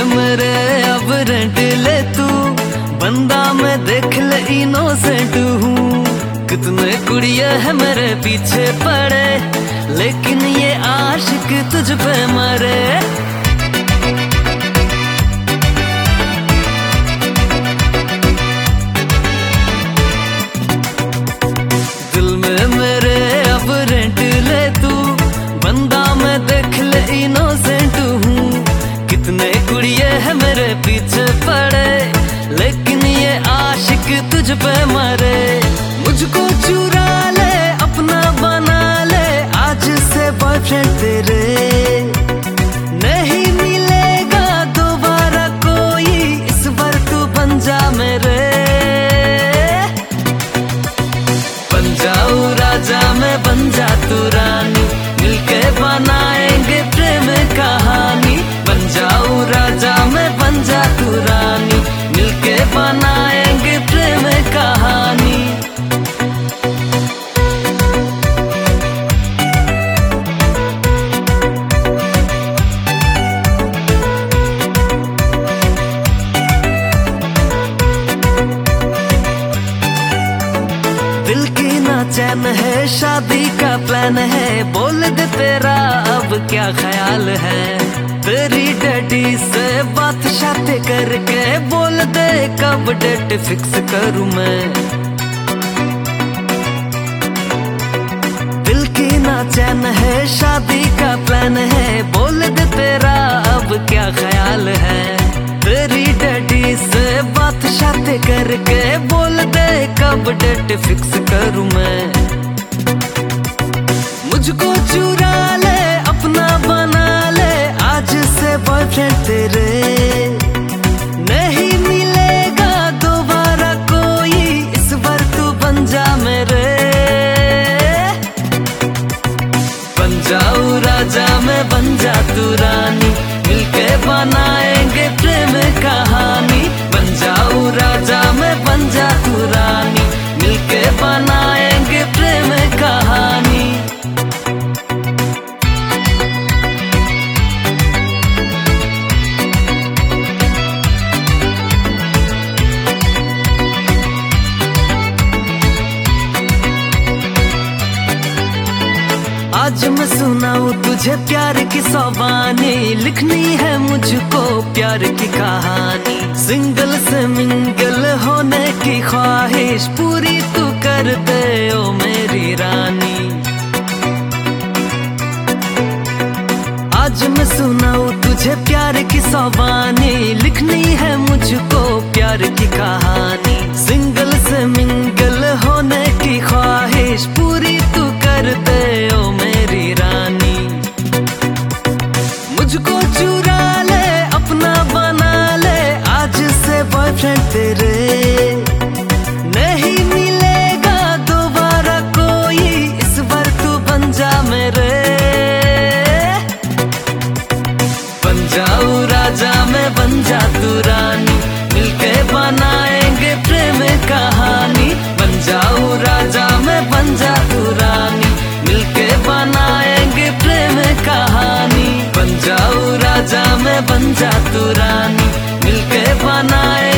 मेरे अब रेंट ले तू, बंदा मैं देख ले इनोसेंट हूँ। कितने कुड़िया है मेरे पीछे पड़े, लेकिन ये आशिक तुझ पे मरे। दिल में मेरे अब रेंट ले तू, बंदा मैं देख ले इनोसेंट हूँ। कितने कुड़िए है मेरे पीछे पड़े, लेकिन ये आशिक तुझ पे मरे। मुझको चुरा ले अपना बना ले, आज से बॉयफ्रेंड तेरे नहीं मिलेगा दोबारा कोई, इस बार तू बन जा मेरे। बन जाऊं राजा मैं बन जा तू रानी, मिलके बनाएंगे प्रेम कहानी। बन जाऊं राजा मैं बन जा तू रानी, मिलके बनाएंगे प्रेम कहानी। दिल की ना चैन है, शादी का प्लान है, बोल दे तेरा अब क्या ख्याल है। तेरी डैडी से बात शादी करके बोल दे कब डेट फिक्स करूं मैं। दिल की ना चैन है, शादी का प्लान है, बोल दे तेरा अब क्या ख्याल है। तेरी डैडी से बात शादी करके बोल दे कब डेट फिक्स करूं मैं। मुझको चुरा ले अपना बना ले, आज से बॉयफ्रेंड तेरे नहीं मिलेगा दोबारा कोई, इस बार तू बन जा मेरे। बन जाऊं राजा मैं बन जा तू रानी, मिलके बनाएंगे प्रेम कहानी। बन जाऊं राजा मैं बन जा तू रानी, मिलके बनाएंगे प्रेम कहानी। आज मैं सुनाऊं तुझे प्यार की सोबानी, लिखनी है मुझको प्यार की कहानी। सिंगल से मिंगल होने की ख्वाहिश पूरी तू कर दे ओ मेरी रानी। आज मैं सुनाऊं तुझे प्यार की सोबानी, लिखनी है मुझको प्यार की कहानी। सिंगल से मिंगल होने की ख्वाहिश पूरी तू कर दे ओ मेरी रानी। मुझको चुरा ले अपना बना ले, आज से बॉयफ्रेंड तेरे नहीं मिलेगा दोबारा कोई, इस बार तू बन जा मेरे। बन जाऊं राजा मैं बन जा तू रानी, मिलके बनाएंगे प्रेम कहानी। बन जाऊं राजा मैं बन जा तू रानी, मिलके बनाएंगे प्रेम कहानी। बन जाऊं राजा मैं बन जा तू रानी, मिलके बनाए